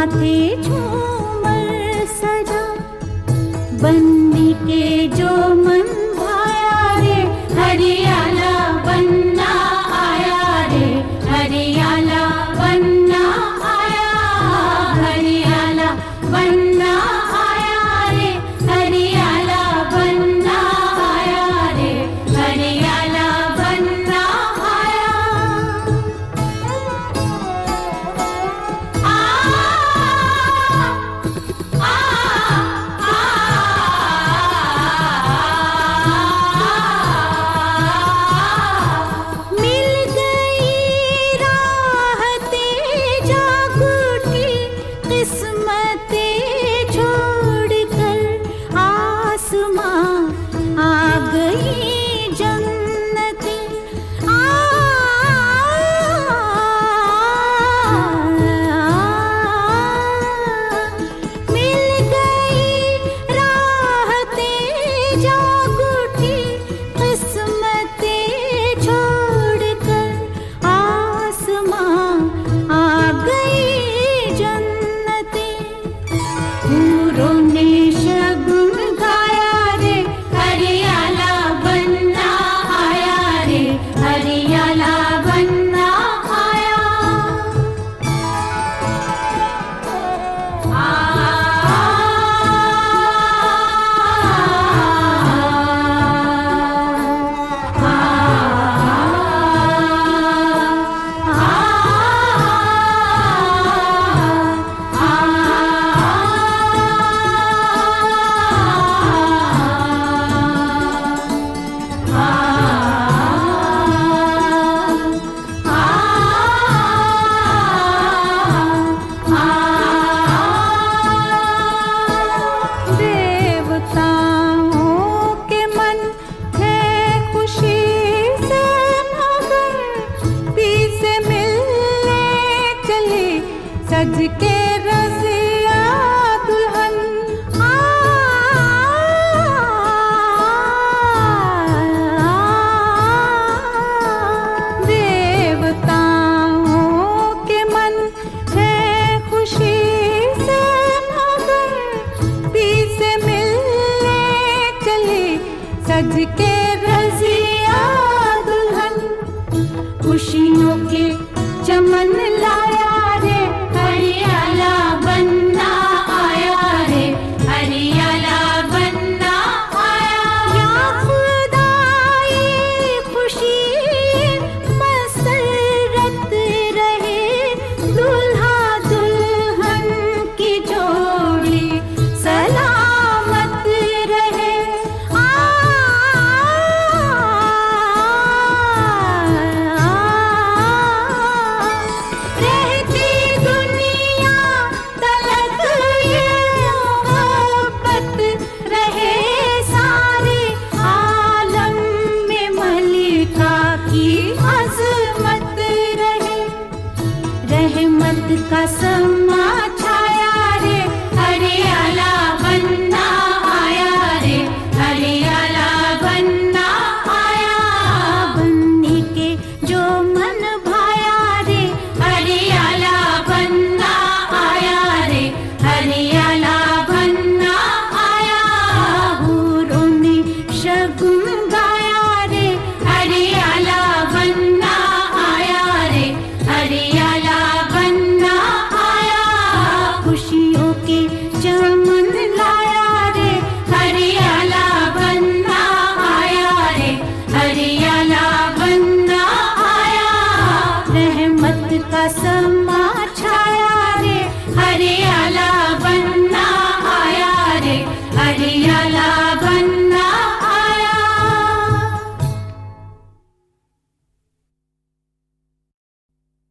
माथे झूमर सजा, बनने के जो मन भाया रे, हरियाला बनना आया रे, हरियाला बनना आया, हरियाला बनना आया रे, हरियाला बनना आया रे, हरियाला बनना आया। मिल गई राहतें जागूटी, किस्मतें छोड़कर आसमां आ गई जन्नतें, मिल गई राहतें जागूटी, किस्मतें छोड़कर आसमां आ गई जन्नतें। हूरों ने शगुन गाया रे, हरियाला बनना आया रे, हरियाला बनना आया। देवताओं के मन है खुशी से मगर, पी से मिलने चली सज के रज़िया दुल्हन। देवताओं के मन है खुशी से मगर, पी से मिलने चली सज के रज़िया दुल्हन। खुशियों के चमन लाया रे, हरियाला बनना आया रे, हरियाला बनना आया। या खुदा ये खुशी मसरत रहे, दूल्हा दुल्हन की जोड़ी सलामत रहे। रहती दुनिया तलक ये मोहब्बत रहे, सारे आलम में मलिका की अज़मत रहे। रहमत का समा छाया रे, हरियाला बनना आया रे, हरियाला बनना आया। बनने के जो मन भाया रे, हरियाला बनना आया रे, हरियाला बनना आया। हूरों ने शगुन गाया रे, हरियाला बनना आया रे, हरियाला बनना आया। खुशियों के चमन लाया रे, हरियाला बनना आया रे, हरियाला बनना आया। रहमत का समा छाया रे, हरियाला बनना आया रे, हरियाला